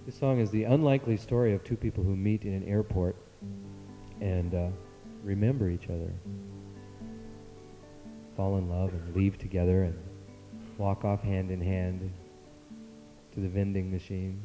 This song is the unlikely story of two people who meet in an airport and remember each other, fall in love and leave together and walk off hand in hand to the vending machines.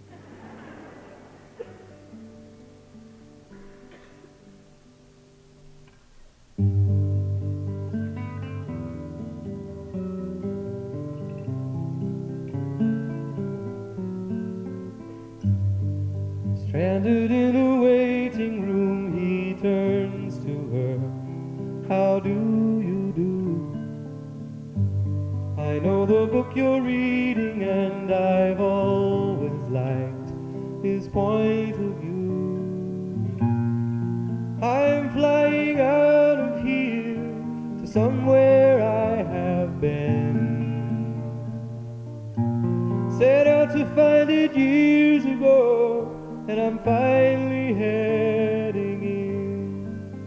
Stranded in a waiting room, he turns to her. How do you do? I know the book you're reading, and I've always liked his point of view. I'm flying out of here to somewhere I have been. Set out to find it years ago, and I'm finally heading in.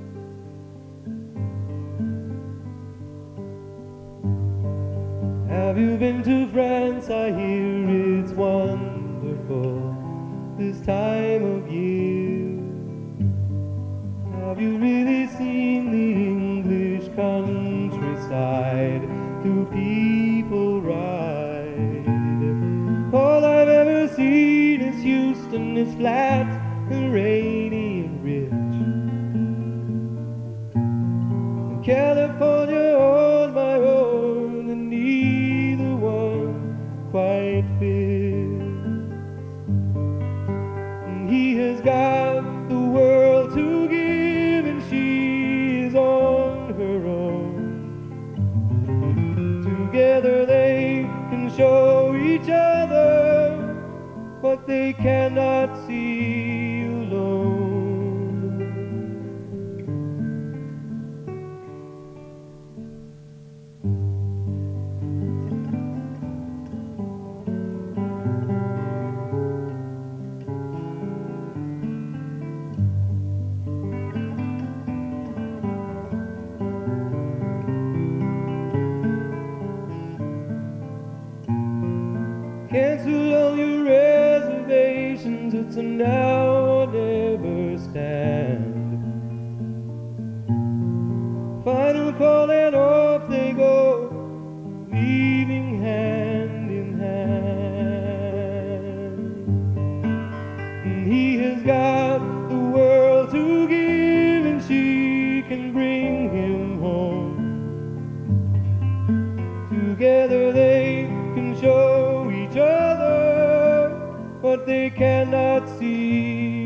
Have you been to France? I hear it's wonderful this time of year. Have you really seen the English countryside? Do people ride? All I've ever seen is Houston, it's flat and rainy and rich. And California on my own, and neither one quite fits. And he has got the world to give, and she is on her own. Together they can show each other what they cannot see alone. Cancel all your reservations, it's a now or never stand. Final call and off they go, leaving hand in hand. And he has got the world to give, and she can bring him home. Together they can show each other what they cannot see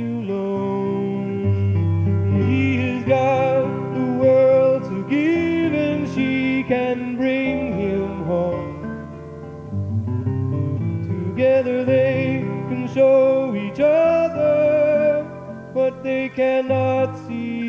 alone. He has got the world to give, and she can bring him home. Together they can show each other what they cannot see